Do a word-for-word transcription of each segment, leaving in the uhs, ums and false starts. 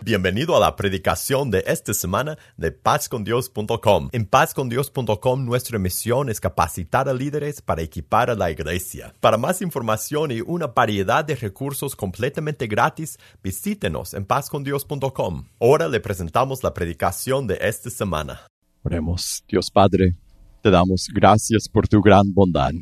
Bienvenido a la predicación de esta semana de paz con dios punto com. En paz con dios punto com nuestra misión es capacitar a líderes para equipar a la iglesia. Para más información y una variedad de recursos completamente gratis, visítenos en paz con dios punto com. Ahora le presentamos la predicación de esta semana. Oremos. Dios Padre, te damos gracias por tu gran bondad.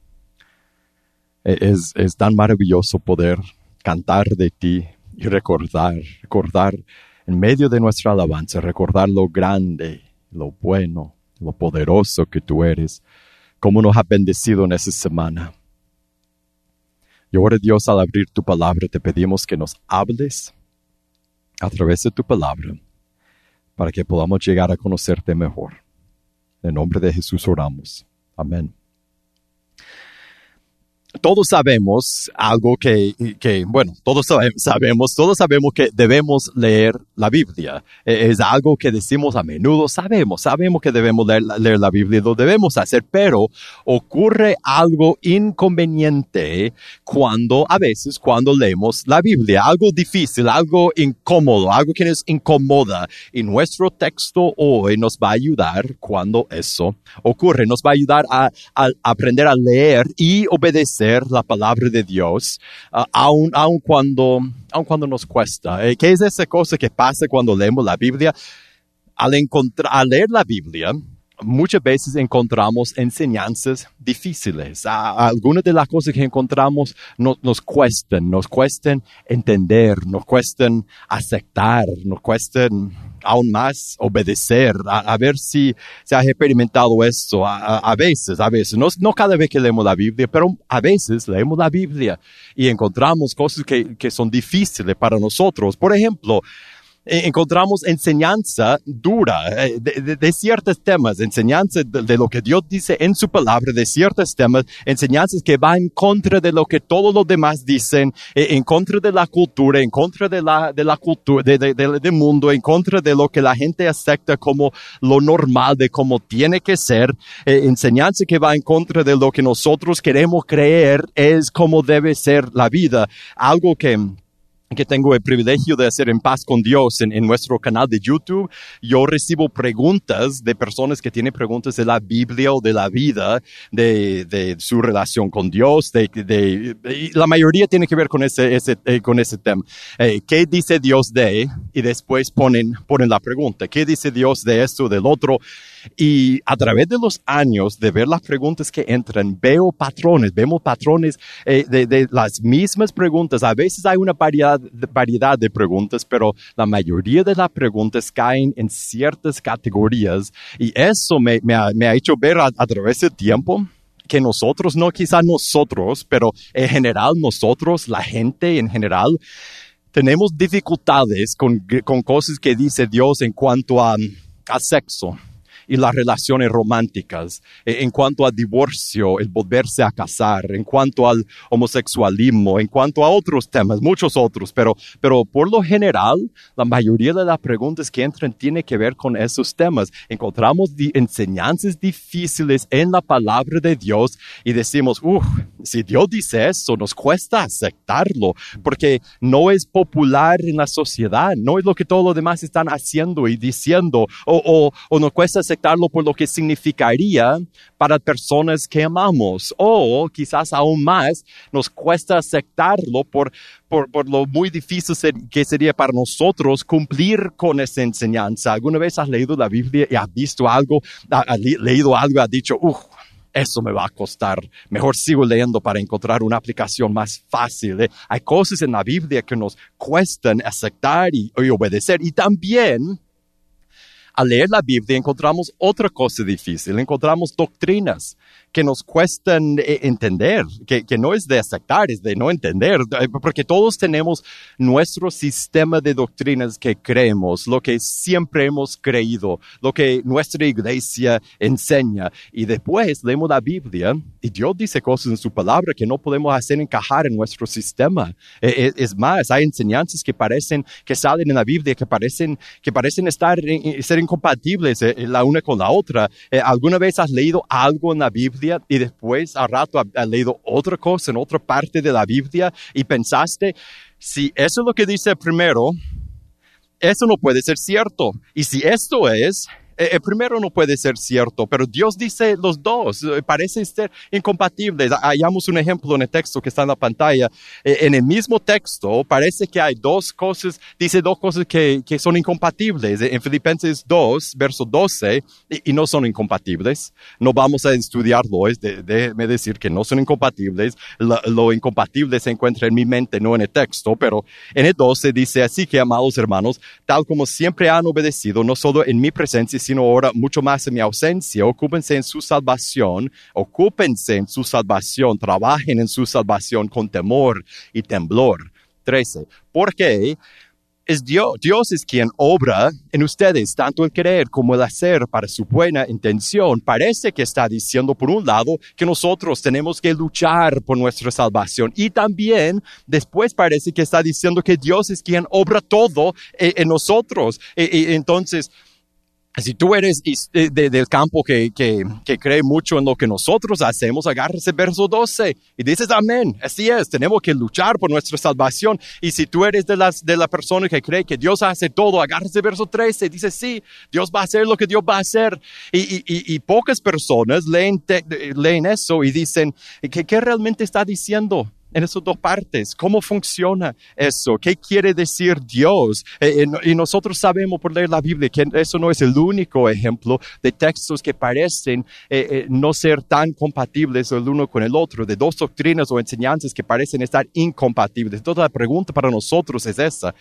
Es, es tan maravilloso poder cantar de ti y recordar, recordar en medio de nuestra alabanza, recordar lo grande, lo bueno, lo poderoso que tú eres, cómo nos has bendecido en esta semana. Y ahora, Dios, al abrir tu palabra, te pedimos que nos hables a través de tu palabra para que podamos llegar a conocerte mejor. En el nombre de Jesús oramos. Amén. Todos sabemos algo que, que bueno, todos sabemos, todos sabemos que debemos leer la Biblia. Es algo que decimos a menudo, sabemos, sabemos que debemos leer, leer la Biblia, lo debemos hacer, pero ocurre algo inconveniente cuando, a veces, cuando leemos la Biblia, algo difícil, algo incómodo, algo que nos incomoda. Y nuestro texto hoy nos va a ayudar cuando eso ocurre, nos va a ayudar a, a aprender a leer y obedecer la palabra de Dios, uh, aun, aun, cuando, aun cuando nos cuesta. Eh, ¿Qué es esa cosa que pasa cuando leemos la Biblia? Al, encontrar, al leer la Biblia, muchas veces encontramos enseñanzas difíciles. A, algunas de las cosas que encontramos no, nos cuestan, nos cuestan entender, nos cuestan aceptar, nos cuestan aún más obedecer. A, a ver si se ha experimentado eso. A, a, a veces, a veces, no, no cada vez que leemos la Biblia, pero a veces leemos la Biblia y encontramos cosas que, que son difíciles para nosotros. Por ejemplo, encontramos enseñanza dura de, de, de ciertos temas, enseñanza de, de lo que Dios dice en su palabra, de ciertos temas, enseñanzas que van en contra de lo que todos los demás dicen, en contra de la cultura, en contra de la, de la cultura, de, de, de, del mundo, en contra de lo que la gente acepta como lo normal, de cómo tiene que ser, eh, enseñanza que va en contra de lo que nosotros queremos creer es como debe ser la vida, algo que que tengo el privilegio de hacer en Paz con Dios en, en nuestro canal de YouTube. Yo recibo preguntas de personas que tienen preguntas de la Biblia o de la vida, de, de su relación con Dios, de, de, de la mayoría tiene que ver con ese, ese, eh, con ese tema. Eh, ¿Qué dice Dios de? Y después ponen, ponen la pregunta. ¿Qué dice Dios de esto, del otro? Y a través de los años de ver las preguntas que entran, veo patrones, vemos patrones eh, de, de las mismas preguntas. A veces hay una variedad, variedad de preguntas, pero la mayoría de las preguntas caen en ciertas categorías. Y eso me, me, ha, me ha hecho ver a, a través del tiempo que nosotros, no quizá nosotros, pero en general nosotros, la gente en general, tenemos dificultades con, con cosas que dice Dios en cuanto a, a sexo y las relaciones románticas, en cuanto a divorcio, el volverse a casar, en cuanto al homosexualismo, en cuanto a otros temas, muchos otros, pero, pero por lo general, la mayoría de las preguntas que entran tienen que ver con esos temas. Encontramos di- enseñanzas difíciles en la palabra de Dios y decimos, uff, si Dios dice eso, nos cuesta aceptarlo, porque no es popular en la sociedad, no es lo que todos los demás están haciendo y diciendo, o, o, o nos cuesta aceptarlo por lo que significaría para personas que amamos, o quizás aún más nos cuesta aceptarlo por, por, por lo muy difícil ser, que sería para nosotros cumplir con esa enseñanza. ¿Alguna vez has leído la Biblia y has visto algo, has leído algo y has dicho, uff, eso me va a costar, mejor sigo leyendo para encontrar una aplicación más fácil? ¿Eh? Hay cosas en la Biblia que nos cuestan aceptar y, y obedecer, y también al leer la Biblia encontramos otra cosa difícil, encontramos doctrinas que nos cuestan entender, que, que no es de aceptar, es de no entender, porque todos tenemos nuestro sistema de doctrinas que creemos, lo que siempre hemos creído, lo que nuestra iglesia enseña, y después leemos la Biblia y Dios dice cosas en su palabra que no podemos hacer encajar en nuestro sistema. Es, es más, hay enseñanzas que parecen, que salen en la Biblia, que parecen, que parecen estar, ser incompatibles la una con la otra. ¿Alguna vez has leído algo en la Biblia y después al rato has leído otra cosa en otra parte de la Biblia y pensaste, si eso es lo que dice primero, eso no puede ser cierto. Y si esto es, el primero no puede ser cierto, pero Dios dice los dos, parecen ser incompatibles. Hallamos un ejemplo en el texto que está en la pantalla. En el mismo texto parece que hay dos cosas, dice dos cosas que, que son incompatibles. En Filipenses dos, verso doce, y, y no son incompatibles. No vamos a estudiarlo, es de, déjeme decir que no son incompatibles. Lo, lo incompatible se encuentra en mi mente, no en el texto, pero en el doce dice, así que, amados hermanos, tal como siempre han obedecido, no solo en mi presencia, sino ahora mucho más en mi ausencia, ocúpense en su salvación, ocúpense en su salvación, trabajen en su salvación con temor y temblor. trece. Porque es Dios, Dios es quien obra en ustedes, tanto el querer como el hacer para su buena intención. Parece que está diciendo, por un lado, que nosotros tenemos que luchar por nuestra salvación. Y también, después parece que está diciendo que Dios es quien obra todo en, en nosotros. E, e, entonces, si tú eres de, de, del campo que, que, que cree mucho en lo que nosotros hacemos, agárrese verso doce y dices amén. Así es, tenemos que luchar por nuestra salvación. Y si tú eres de, las, de la persona que cree que Dios hace todo, agárrese verso trece y dices sí, Dios va a hacer lo que Dios va a hacer. Y, y, y, y pocas personas leen, te, leen eso y dicen, ¿qué, qué realmente está diciendo? En esas dos partes, ¿cómo funciona eso? ¿Qué quiere decir Dios? Eh, y nosotros sabemos por leer la Biblia que eso no es el único ejemplo de textos que parecen eh, eh, no ser tan compatibles el uno con el otro, de dos doctrinas o enseñanzas que parecen estar incompatibles. Entonces la pregunta para nosotros es esa.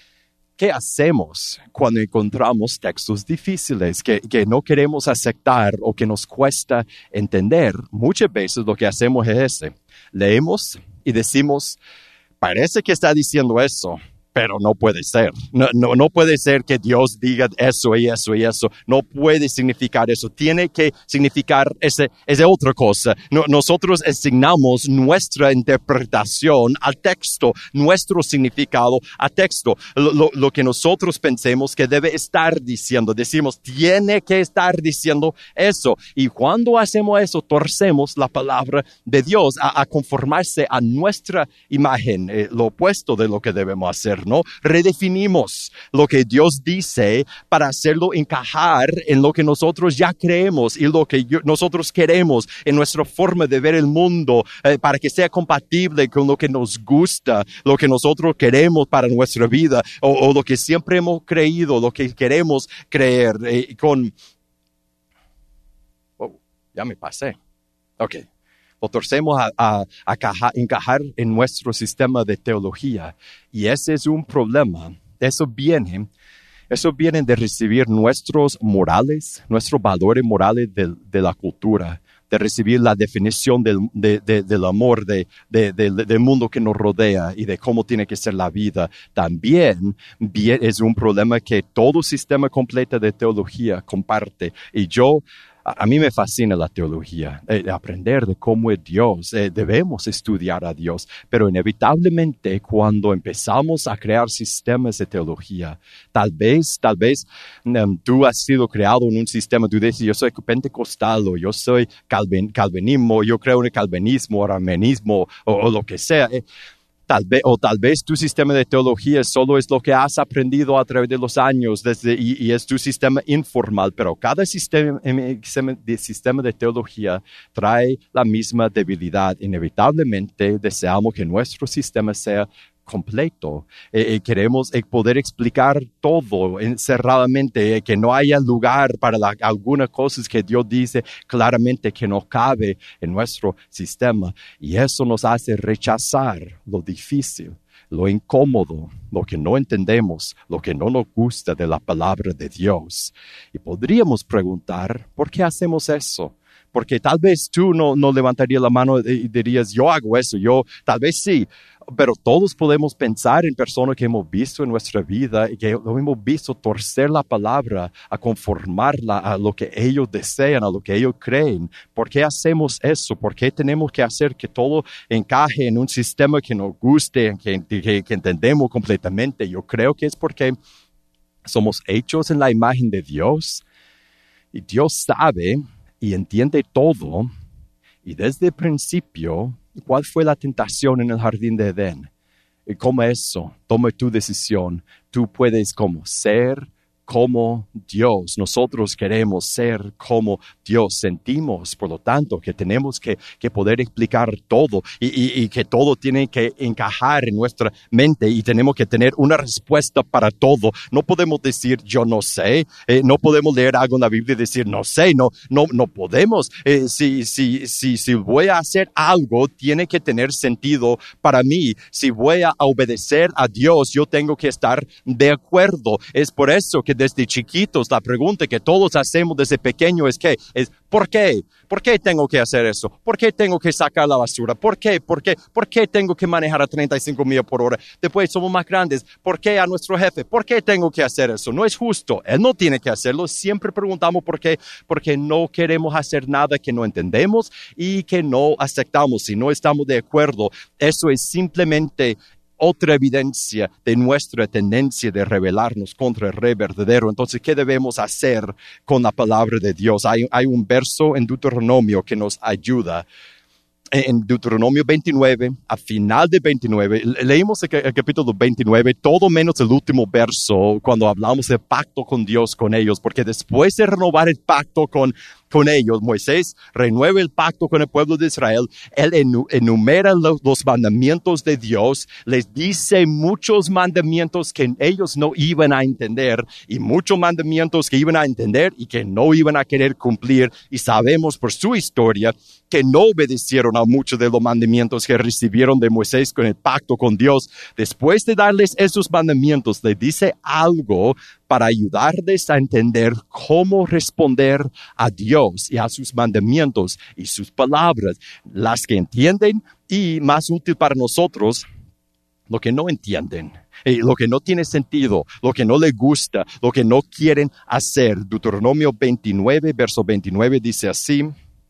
¿Qué hacemos cuando encontramos textos difíciles que, que no queremos aceptar o que nos cuesta entender? Muchas veces lo que hacemos es ese. Leemos y decimos, parece que está diciendo eso, pero no puede ser. No, no, no puede ser que Dios diga eso y eso y eso. No puede significar eso. Tiene que significar ese, esa otra cosa. No, nosotros asignamos nuestra interpretación al texto, nuestro significado al texto. Lo, lo, lo que nosotros pensemos que debe estar diciendo. Decimos, tiene que estar diciendo eso. Y cuando hacemos eso, torcemos la palabra de Dios a, a conformarse a nuestra imagen, eh, lo opuesto de lo que debemos hacer. ¿No? Redefinimos lo que Dios dice para hacerlo encajar en lo que nosotros ya creemos y lo que yo, nosotros queremos en nuestra forma de ver el mundo, eh, para que sea compatible con lo que nos gusta, lo que nosotros queremos para nuestra vida o, o lo que siempre hemos creído, lo que queremos creer eh, con... Oh, ya me pasé. Ok. Lo torcemos a, a, a caja, encajar en nuestro sistema de teología. Y ese es un problema. Eso viene, eso viene de recibir nuestros morales, nuestros valores morales de, de la cultura, de recibir la definición del, de, de, del amor, de, de, de, del mundo que nos rodea y de cómo tiene que ser la vida. También bien, es un problema que todo sistema completo de teología comparte. Y yo... A mí me fascina la teología, eh, aprender de cómo es Dios. Eh, debemos estudiar a Dios, pero inevitablemente cuando empezamos a crear sistemas de teología, tal vez, tal vez um, tú has sido creado en un sistema, tú dices, yo soy pentecostal, o yo soy calvin, calvinismo, yo creo en el calvinismo, o armenismo, o, o lo que sea. Eh, Tal vez, o tal vez tu sistema de teología solo es lo que has aprendido a través de los años desde, y, y es tu sistema informal, pero cada sistema, sistema de teología trae la misma debilidad. Inevitablemente deseamos que nuestro sistema sea completo. Eh, eh, queremos eh, poder explicar todo encerradamente, eh, que no haya lugar para la, algunas cosas que Dios dice claramente que no cabe en nuestro sistema. Y eso nos hace rechazar lo difícil, lo incómodo, lo que no entendemos, lo que no nos gusta de la palabra de Dios. Y podríamos preguntar, ¿por qué hacemos eso? Porque tal vez tú no, no levantarías la mano y dirías, yo hago eso, yo tal vez sí. Pero todos podemos pensar en personas que hemos visto en nuestra vida y que hemos visto torcer la palabra a conformarla a lo que ellos desean, a lo que ellos creen. ¿Por qué hacemos eso? ¿Por qué tenemos que hacer que todo encaje en un sistema que nos guste, que, que, que entendemos completamente? Yo creo que es porque somos hechos en la imagen de Dios y Dios sabe y entiende todo. Y desde el principio, ¿cuál fue la tentación en el jardín de Edén? como eso, toma tu decisión. Tú puedes como ser como Dios. Nosotros queremos ser como Dios. Sentimos, por lo tanto, que tenemos que, que poder explicar todo y, y, y que todo tiene que encajar en nuestra mente y tenemos que tener una respuesta para todo. No podemos decir yo no sé, eh, no podemos leer algo en la Biblia y decir no sé, no, no, no podemos. Eh, si, si, si, si voy a hacer algo, tiene que tener sentido para mí. Si voy a obedecer a Dios, yo tengo que estar de acuerdo. Es por eso que desde chiquitos la pregunta que todos hacemos desde pequeño es que es ¿por qué? ¿Por qué tengo que hacer eso? ¿Por qué tengo que sacar la basura? ¿Por qué? ¿Por qué? ¿Por qué tengo que manejar a treinta y cinco millas por hora? Después somos más grandes. ¿Por qué a nuestro jefe? ¿Por qué tengo que hacer eso? No es justo. Él no tiene que hacerlo. Siempre preguntamos por qué. Porque no queremos hacer nada que no entendemos y que no aceptamos. Si no estamos de acuerdo, eso es simplemente otra evidencia de nuestra tendencia de rebelarnos contra el rey verdadero. Entonces, ¿qué debemos hacer con la palabra de Dios? Hay, hay un verso en Deuteronomio que nos ayuda. En Deuteronomio veintinueve, a final de veintinueve, leímos el, el capítulo veintinueve, todo menos el último verso, cuando hablamos del pacto con Dios, con ellos, porque después de renovar el pacto con con ellos, Moisés renueva el pacto con el pueblo de Israel. Él enumera los, los mandamientos de Dios, les dice muchos mandamientos que ellos no iban a entender y muchos mandamientos que iban a entender y que no iban a querer cumplir. Y sabemos por su historia que no obedecieron a muchos de los mandamientos que recibieron de Moisés con el pacto con Dios. Después de darles esos mandamientos, les dice algo para ayudarles a entender cómo responder a Dios y a sus mandamientos y sus palabras, las que entienden y, más útil para nosotros, lo que no entienden, eh, lo que no tiene sentido, lo que no les gusta, lo que no quieren hacer. Deuteronomio veintinueve, verso veintinueve dice así: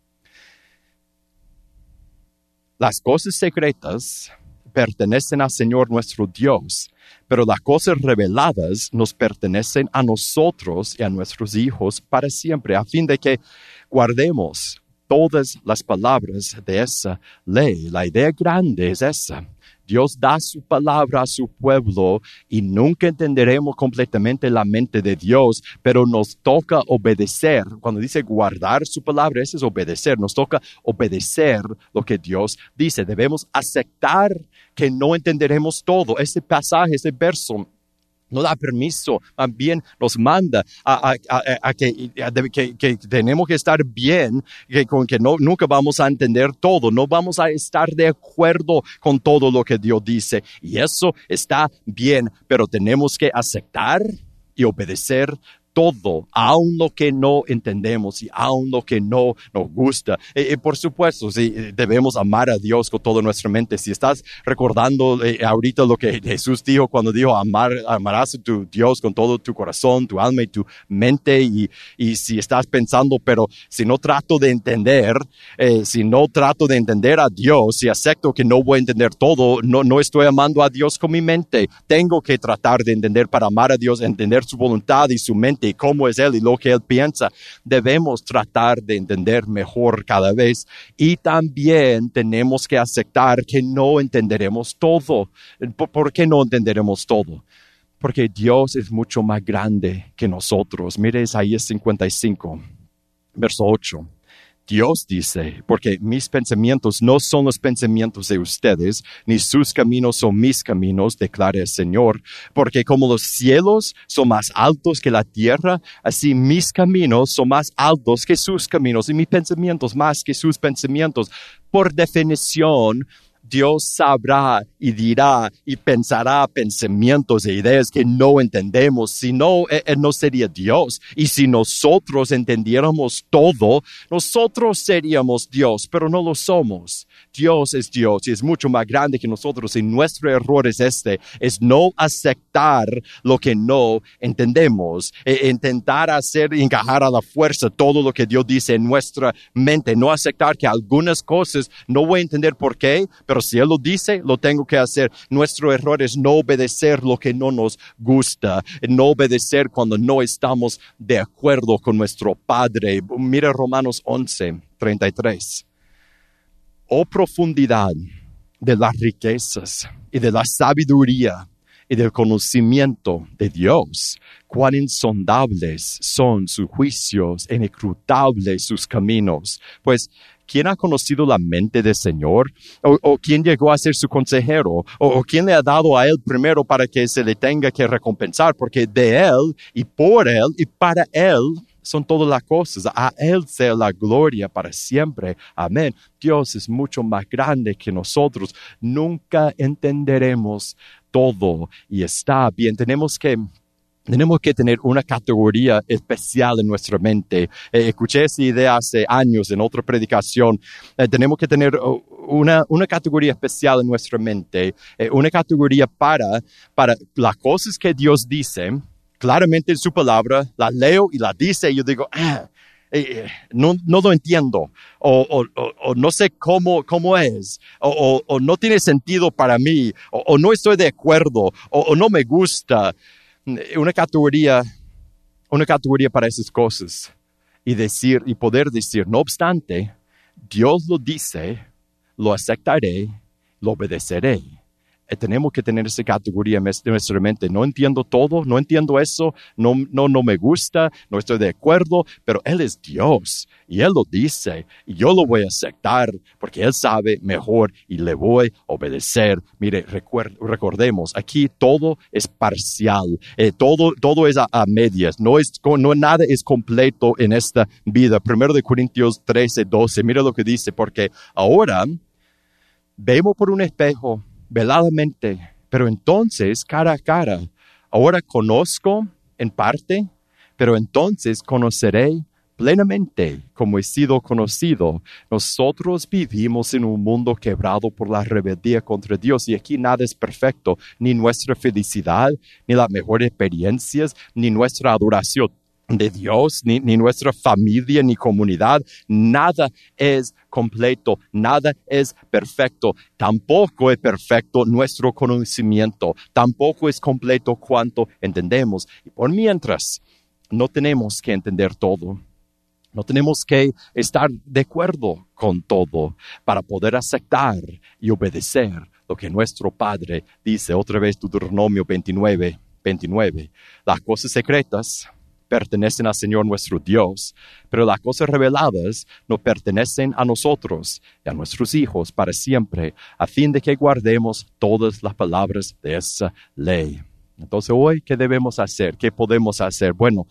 las cosas secretas pertenecen al Señor nuestro Dios, pero las cosas reveladas nos pertenecen a nosotros y a nuestros hijos para siempre, a fin de que guardemos todas las palabras de esa ley. La idea grande es esa. Dios da su palabra a su pueblo y nunca entenderemos completamente la mente de Dios, pero nos toca obedecer. Cuando dice guardar su palabra, eso es obedecer. Nos toca obedecer lo que Dios dice. Debemos aceptar que no entenderemos todo. Ese pasaje, ese verso, no da permiso, también nos manda a, a, a, a, que, a que, que tenemos que estar bien, que, con que no, nunca vamos a entender todo, no vamos a estar de acuerdo con todo lo que Dios dice. Y eso está bien, pero tenemos que aceptar y obedecer todo, aun lo que no entendemos y aun lo que no nos gusta. Eh, eh, por supuesto, sí, debemos amar a Dios con toda nuestra mente. Si estás recordando eh, ahorita lo que Jesús dijo cuando dijo amar, amarás a tu Dios con todo tu corazón, tu alma y tu mente, y, y si estás pensando, pero si no trato de entender, eh, si no trato de entender a Dios, si acepto que no voy a entender todo, no, no estoy amando a Dios con mi mente. Tengo que tratar de entender para amar a Dios, entender su voluntad y su mente y cómo es Él y lo que Él piensa. Debemos tratar de entender mejor cada vez y también tenemos que aceptar que no entenderemos todo. ¿Por, por qué no entenderemos todo? Porque Dios es mucho más grande que nosotros. Mire Isaías cincuenta y cinco, verso ocho. Dios dice, porque mis pensamientos no son los pensamientos de ustedes, ni sus caminos son mis caminos, declara el Señor. Porque como los cielos son más altos que la tierra, así mis caminos son más altos que sus caminos, y mis pensamientos más que sus pensamientos. Por definición, Dios sabrá y dirá y pensará pensamientos e ideas que no entendemos. Si no, Él no sería Dios. Y si nosotros entendiéramos todo, nosotros seríamos Dios, pero no lo somos. Dios es Dios y es mucho más grande que nosotros, y nuestro error es este, es no aceptar lo que no entendemos, e intentar hacer encajar a la fuerza todo lo que Dios dice en nuestra mente, no aceptar que algunas cosas no voy a entender por qué, pero si Él lo dice, lo tengo que hacer. Nuestro error es no obedecer lo que no nos gusta, no obedecer cuando no estamos de acuerdo con nuestro Padre. Mira Romanos once, treinta y tres. Oh profundidad de las riquezas y de la sabiduría y del conocimiento de Dios. Cuán insondables son sus juicios, inescrutables sus caminos. Pues, ¿quién ha conocido la mente del Señor? ¿O, o quién llegó a ser su consejero? ¿O, o quién le ha dado a él primero para que se le tenga que recompensar? Porque de él y por él y para él son todas las cosas. A él sea la gloria para siempre. Amén. Dios es mucho más grande que nosotros. Nunca entenderemos todo y está bien. Tenemos que Tenemos que tener una categoría especial en nuestra mente. Eh, escuché esa idea hace años en otra predicación. Eh, tenemos que tener uh, una, una categoría especial en nuestra mente, eh, una categoría para, para las cosas que Dios dice, claramente en su palabra, la leo y la dice y yo digo, ah, eh, no, no lo entiendo, o, o, o, o no sé cómo, cómo es, o, o, o no tiene sentido para mí, o, o no estoy de acuerdo, o, o no me gusta. Una categoría, una categoría para esas cosas y decir y poder decir, no obstante, Dios lo dice, lo aceptaré, lo obedeceré. Eh, tenemos que tener esa categoría en nuestra mente. No entiendo todo, no entiendo eso, no, no, no me gusta, no estoy de acuerdo, pero Él es Dios y Él lo dice y yo lo voy a aceptar porque Él sabe mejor y le voy a obedecer. Mire, recuer, recordemos, aquí todo es parcial, eh, todo, todo es a, a medias, no es, no, nada es completo en esta vida. Primero de Corintios trece, doce, mira lo que dice, porque ahora vemos por un espejo, veladamente, pero entonces cara a cara. Ahora conozco en parte, pero entonces conoceré plenamente como he sido conocido. Nosotros vivimos en un mundo quebrado por la rebeldía contra Dios y aquí nada es perfecto, ni nuestra felicidad, ni las mejores experiencias, ni nuestra adoración de Dios, ni, ni nuestra familia, ni comunidad, nada es completo, nada es perfecto, tampoco es perfecto nuestro conocimiento, tampoco es completo cuanto entendemos. Y por mientras, no tenemos que entender todo, no tenemos que estar de acuerdo con todo para poder aceptar y obedecer lo que nuestro Padre dice. Otra vez Deuteronomio veintinueve, veintinueve, las cosas secretas pertenecen al Señor nuestro Dios, pero las cosas reveladas nos pertenecen a nosotros y a nuestros hijos para siempre, a fin de que guardemos todas las palabras de esa ley. Entonces, hoy, ¿qué debemos hacer? ¿Qué podemos hacer? Bueno,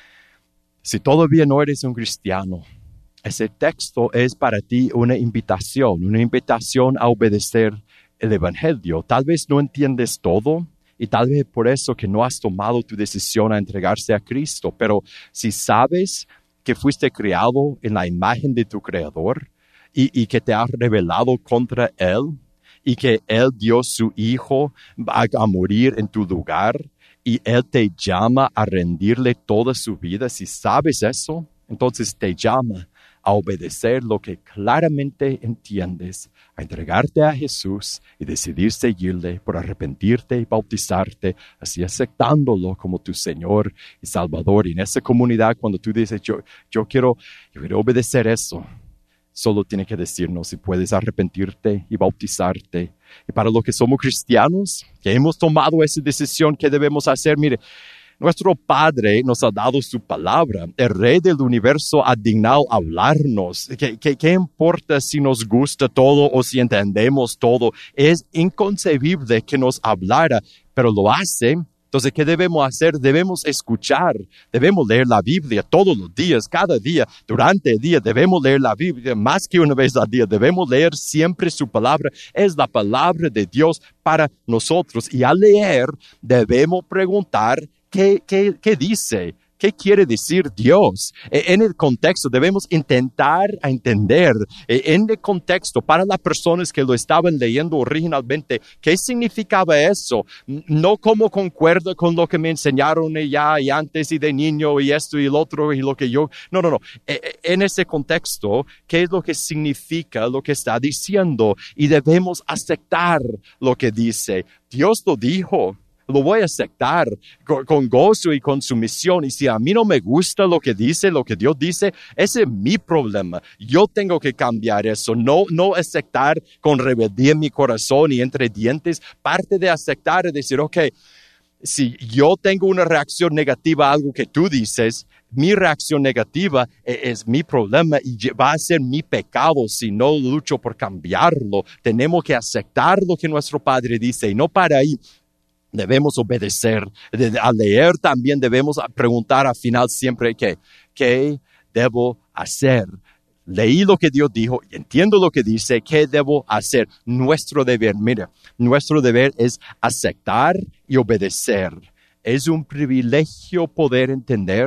si todavía no eres un cristiano, ese texto es para ti una invitación, una invitación a obedecer el Evangelio. Tal vez no entiendes todo, y tal vez por eso que no has tomado tu decisión a entregarse a Cristo. Pero si sabes que fuiste creado en la imagen de tu Creador y, y que te has rebelado contra Él y que Él dio su Hijo a, a morir en tu lugar y Él te llama a rendirle toda su vida, si sabes eso, entonces te llama a obedecer lo que claramente entiendes, a entregarte a Jesús y decidir seguirle por arrepentirte y bautizarte, así aceptándolo como tu Señor y Salvador. Y en esa comunidad, cuando tú dices, yo, yo, quiero, yo quiero obedecer eso, solo tienes que decirnos si puedes arrepentirte y bautizarte. Y para los que somos cristianos, que hemos tomado esa decisión, ¿qué debemos hacer? Mire, nuestro Padre nos ha dado su palabra. El Rey del universo ha dignado hablarnos. ¿Qué, qué, qué importa si nos gusta todo o si entendemos todo? Es inconcebible que nos hablara, pero lo hace. Entonces, ¿qué debemos hacer? Debemos escuchar. Debemos leer la Biblia todos los días, cada día, durante el día. Debemos leer la Biblia más que una vez al día. Debemos leer siempre su palabra. Es la palabra de Dios para nosotros. Y al leer, debemos preguntar, ¿Qué, qué, ¿Qué dice? ¿Qué quiere decir Dios? En el contexto debemos intentar entender, en el contexto, para las personas que lo estaban leyendo originalmente, ¿qué significaba eso? No como concuerda con lo que me enseñaron ya y antes y de niño y esto y el otro y lo que yo... No, no, no. En ese contexto, ¿qué es lo que significa lo que está diciendo? Y debemos aceptar lo que dice. Dios lo dijo. lo voy a aceptar con, con gozo y con sumisión. Y si a mí no me gusta lo que dice, lo que Dios dice, ese es mi problema. Yo tengo que cambiar eso, no, no aceptar con rebeldía en mi corazón y entre dientes. Parte de aceptar es decir, ok, si yo tengo una reacción negativa a algo que tú dices, mi reacción negativa es, es mi problema y va a ser mi pecado si no lucho por cambiarlo. Tenemos que aceptar lo que nuestro Padre dice y no para ahí. Debemos obedecer. Al leer también debemos preguntar al final siempre que, ¿qué debo hacer? Leí lo que Dios dijo y entiendo lo que dice. ¿Qué debo hacer? Nuestro deber, mira, nuestro deber es aceptar y obedecer. Es un privilegio poder entender,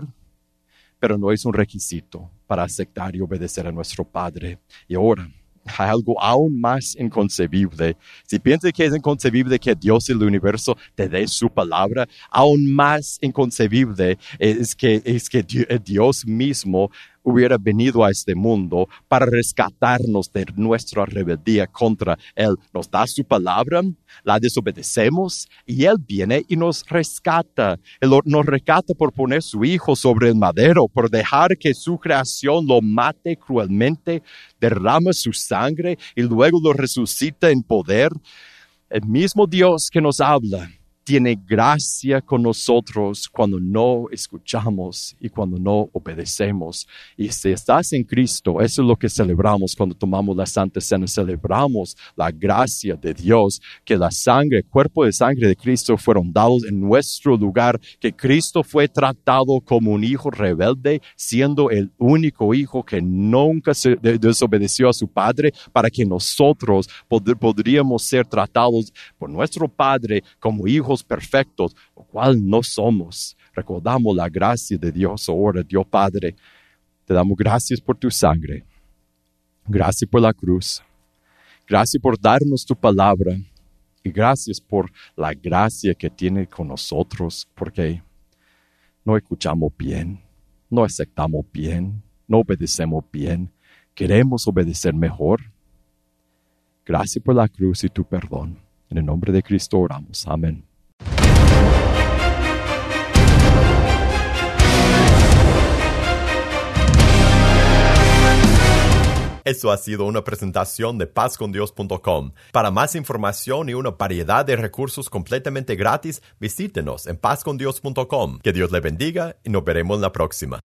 pero no es un requisito para aceptar y obedecer a nuestro Padre. Y ahora, hay algo aún más inconcebible. Si piensas que es inconcebible que Dios y el universo te dé su palabra, aún más inconcebible es que, es que Dios mismo hubiera venido a este mundo para rescatarnos de nuestra rebeldía contra Él. Nos da su palabra, la desobedecemos y Él viene y nos rescata. Él nos rescata por poner su Hijo sobre el madero, por dejar que su creación lo mate cruelmente, derrama su sangre y luego lo resucita en poder. El mismo Dios que nos habla tiene gracia con nosotros cuando no escuchamos y cuando no obedecemos. Y si estás en Cristo, eso es lo que celebramos cuando tomamos la Santa Cena. Celebramos la gracia de Dios, que la sangre, el cuerpo de sangre de Cristo fueron dados en nuestro lugar, que Cristo fue tratado como un hijo rebelde, siendo el único hijo que nunca se desobedeció a su Padre, para que nosotros pod- podríamos ser tratados por nuestro Padre como hijos perfectos, lo cual no somos. Recordamos la gracia de Dios ahora. Dios Padre, te damos gracias por tu sangre. Gracias por la cruz. Gracias por darnos tu palabra. Y gracias por la gracia que tiene con nosotros, porque no escuchamos bien, no aceptamos bien, no obedecemos bien. Queremos obedecer mejor. Gracias por la cruz y tu perdón. En el nombre de Cristo oramos. Amén. Esto ha sido una presentación de paz con dios punto com. Para más información y una variedad de recursos completamente gratis, visítenos en paz con dios punto com. Que Dios le bendiga y nos veremos en la próxima.